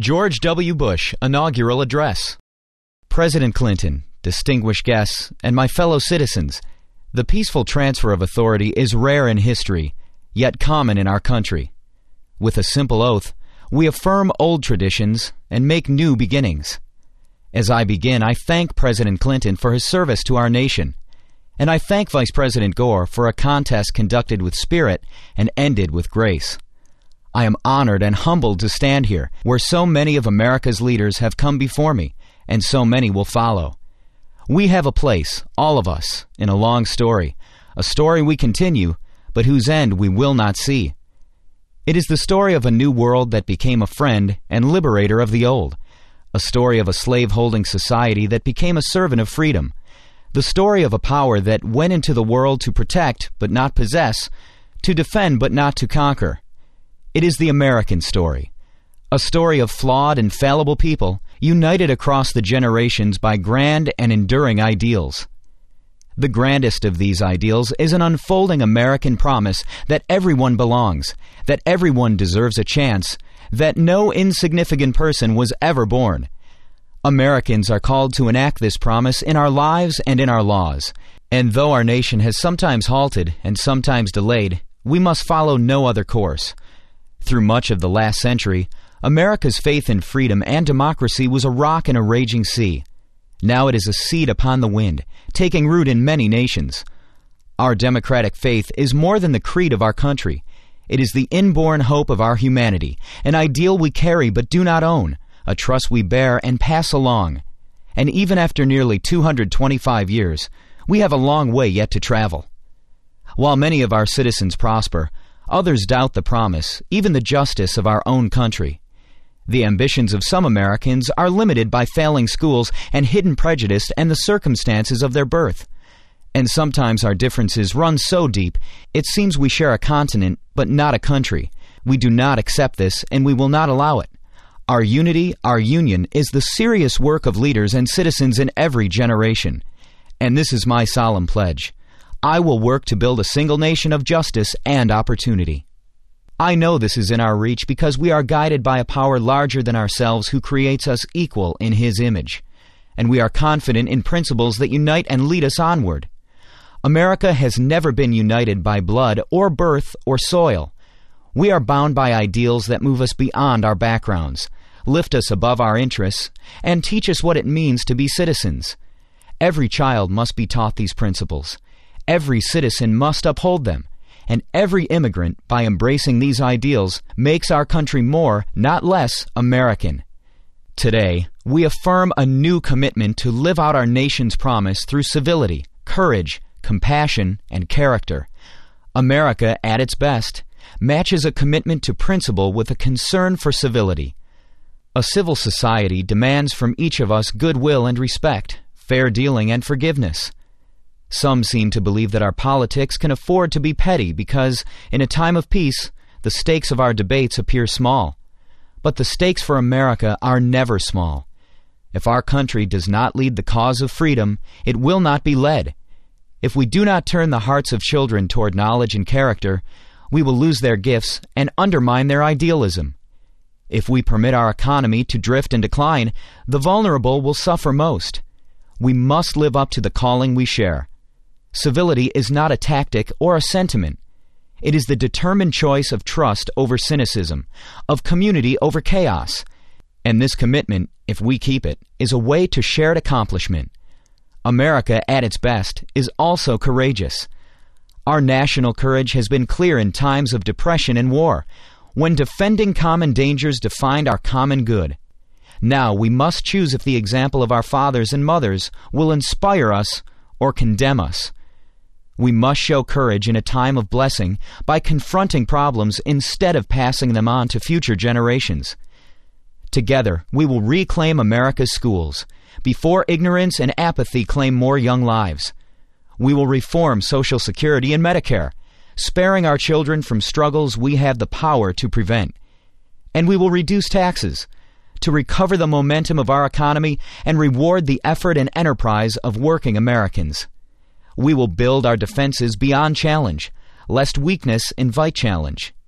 George W. Bush Inaugural Address. President Clinton, distinguished guests, and my fellow citizens, the peaceful transfer of authority is rare in history, yet common in our country. With a simple oath, we affirm old traditions and make new beginnings. As I begin, I thank President Clinton for his service to our nation, and I thank Vice President Gore for a contest conducted with spirit and ended with grace. I am honored and humbled to stand here, where so many of America's leaders have come before me, and so many will follow. We have a place, all of us, in a long story, a story we continue, but whose end we will not see. It is the story of a new world that became a friend and liberator of the old, a story of a slave-holding society that became a servant of freedom, the story of a power that went into the world to protect but not possess, to defend but not to conquer. It is the American story, a story of flawed and fallible people united across the generations by grand and enduring ideals. The grandest of these ideals is an unfolding American promise that everyone belongs, that everyone deserves a chance, that no insignificant person was ever born. Americans are called to enact this promise in our lives and in our laws, and though our nation has sometimes halted and sometimes delayed, we must follow no other course. Through much of the last century, America's faith in freedom and democracy was a rock in a raging sea. Now it is a seed upon the wind, taking root in many nations. Our democratic faith is more than the creed of our country. It is the inborn hope of our humanity, an ideal we carry but do not own, a trust we bear and pass along. And even after nearly 225 years, we have a long way yet to travel. While many of our citizens prosper, others doubt the promise, even the justice of our own country. The ambitions of some Americans are limited by failing schools and hidden prejudice and the circumstances of their birth. And sometimes our differences run so deep, it seems we share a continent, but not a country. We do not accept this, and we will not allow it. Our unity, our union, is the serious work of leaders and citizens in every generation. And this is my solemn pledge. I will work to build a single nation of justice and opportunity. I know this is in our reach because we are guided by a power larger than ourselves who creates us equal in His image, and we are confident in principles that unite and lead us onward. America has never been united by blood or birth or soil. We are bound by ideals that move us beyond our backgrounds, lift us above our interests, and teach us what it means to be citizens. Every child must be taught these principles. Every citizen must uphold them, and every immigrant, by embracing these ideals, makes our country more, not less, American. Today, we affirm a new commitment to live out our nation's promise through civility, courage, compassion, and character. America, at its best, matches a commitment to principle with a concern for civility. A civil society demands from each of us goodwill and respect, fair dealing and forgiveness. Some seem to believe that our politics can afford to be petty because, in a time of peace, the stakes of our debates appear small. But the stakes for America are never small. If our country does not lead the cause of freedom, it will not be led. If we do not turn the hearts of children toward knowledge and character, we will lose their gifts and undermine their idealism. If we permit our economy to drift and decline, the vulnerable will suffer most. We must live up to the calling we share. Civility is not a tactic or a sentiment. It is the determined choice of trust over cynicism, of community over chaos. And this commitment, if we keep it, is a way to shared accomplishment. America, at its best, is also courageous. Our national courage has been clear in times of depression and war, when defending common dangers defined our common good. Now we must choose if the example of our fathers and mothers will inspire us or condemn us. We must show courage in a time of blessing by confronting problems instead of passing them on to future generations. Together, we will reclaim America's schools, before ignorance and apathy claim more young lives. We will reform Social Security and Medicare, sparing our children from struggles we have the power to prevent. And we will reduce taxes, to recover the momentum of our economy and reward the effort and enterprise of working Americans. We will build our defenses beyond challenge, lest weakness invite challenge.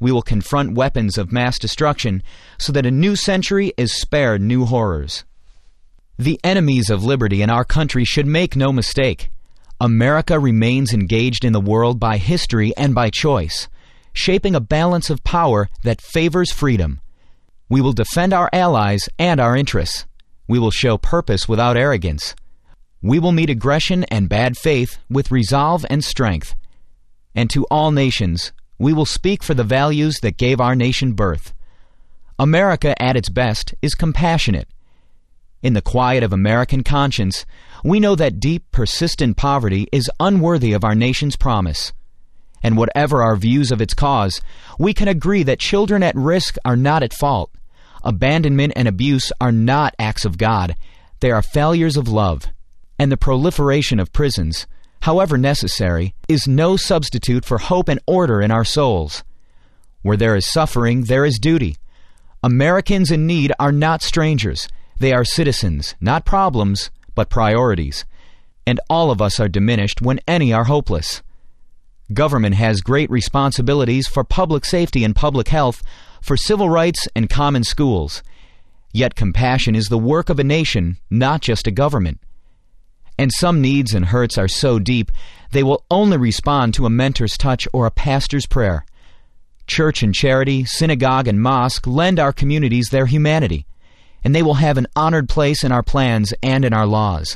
We will confront weapons of mass destruction so that a new century is spared new horrors. The enemies of liberty in our country should make no mistake. America remains engaged in the world by history and by choice, shaping a balance of power that favors freedom. We will defend our allies and our interests. We will show purpose without arrogance. We will meet aggression and bad faith with resolve and strength. And to all nations, we will speak for the values that gave our nation birth. America at its best is compassionate. In the quiet of American conscience, we know that deep, persistent poverty is unworthy of our nation's promise. And whatever our views of its cause, we can agree that children at risk are not at fault. Abandonment and abuse are not acts of God. They are failures of love. And the proliferation of prisons, however necessary, is no substitute for hope and order in our souls. Where there is suffering, there is duty. Americans in need are not strangers. They are citizens, not problems, but priorities. And all of us are diminished when any are hopeless. Government has great responsibilities for public safety and public health, for civil rights and common schools. Yet compassion is the work of a nation, not just a government. And some needs and hurts are so deep, they will only respond to a mentor's touch or a pastor's prayer. Church and charity, synagogue and mosque lend our communities their humanity, and they will have an honored place in our plans and in our laws.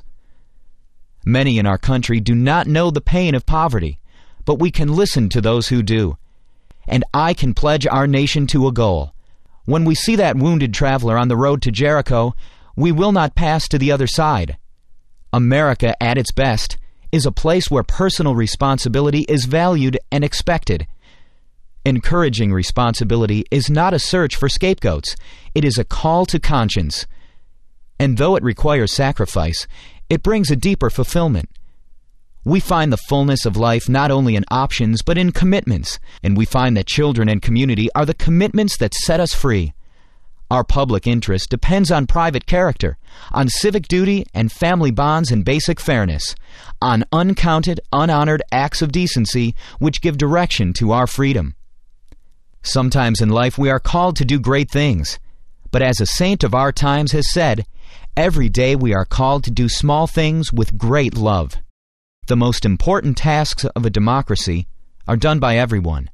Many in our country do not know the pain of poverty, but we can listen to those who do. And I can pledge our nation to a goal. When we see that wounded traveler on the road to Jericho, we will not pass to the other side. America, at its best, is a place where personal responsibility is valued and expected. Encouraging responsibility is not a search for scapegoats. It is a call to conscience. And though it requires sacrifice, it brings a deeper fulfillment. We find the fullness of life not only in options but in commitments, and we find that children and community are the commitments that set us free. Our public interest depends on private character, on civic duty and family bonds and basic fairness, on uncounted, unhonored acts of decency which give direction to our freedom. Sometimes in life we are called to do great things, but as a saint of our times has said, every day we are called to do small things with great love. The most important tasks of a democracy are done by everyone.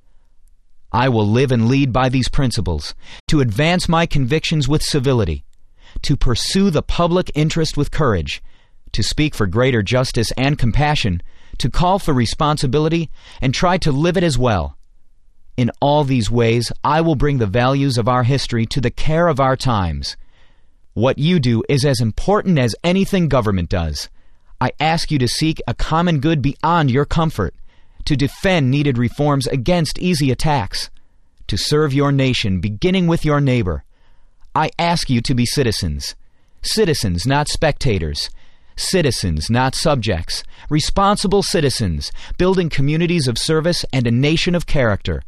I will live and lead by these principles, to advance my convictions with civility, to pursue the public interest with courage, to speak for greater justice and compassion, to call for responsibility, and try to live it as well. In all these ways, I will bring the values of our history to the care of our times. What you do is as important as anything government does. I ask you to seek a common good beyond your comfort, to defend needed reforms against easy attacks, to serve your nation beginning with your neighbor. I ask you to be citizens. Citizens, not spectators. Citizens, not subjects. Responsible citizens, building communities of service and a nation of character.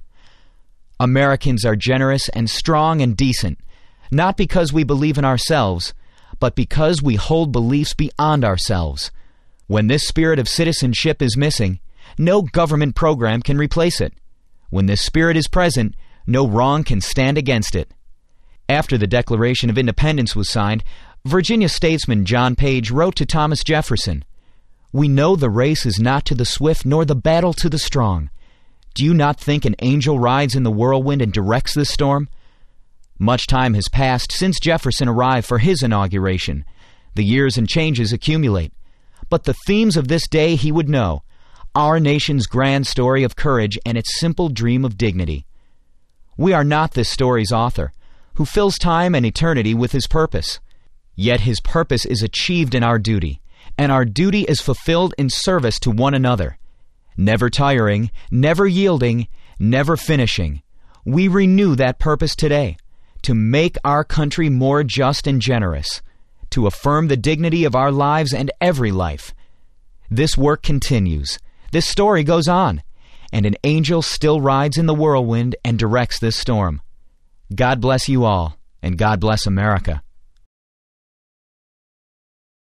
Americans are generous and strong and decent, not because we believe in ourselves, but because we hold beliefs beyond ourselves. When this spirit of citizenship is missing, no government program can replace it. When this spirit is present, no wrong can stand against it. After the Declaration of Independence was signed, Virginia statesman John Page wrote to Thomas Jefferson, "We know the race is not to the swift nor the battle to the strong. Do you not think an angel rides in the whirlwind and directs this storm?" Much time has passed since Jefferson arrived for his inauguration. The years and changes accumulate. But the themes of this day he would know, our nation's grand story of courage and its simple dream of dignity. We are not this story's author, who fills time and eternity with his purpose. Yet his purpose is achieved in our duty, and our duty is fulfilled in service to one another. Never tiring, never yielding, never finishing. We renew that purpose today, to make our country more just and generous, to affirm the dignity of our lives and every life. This work continues. This story goes on, and an angel still rides in the whirlwind and directs this storm. God bless you all, and God bless America.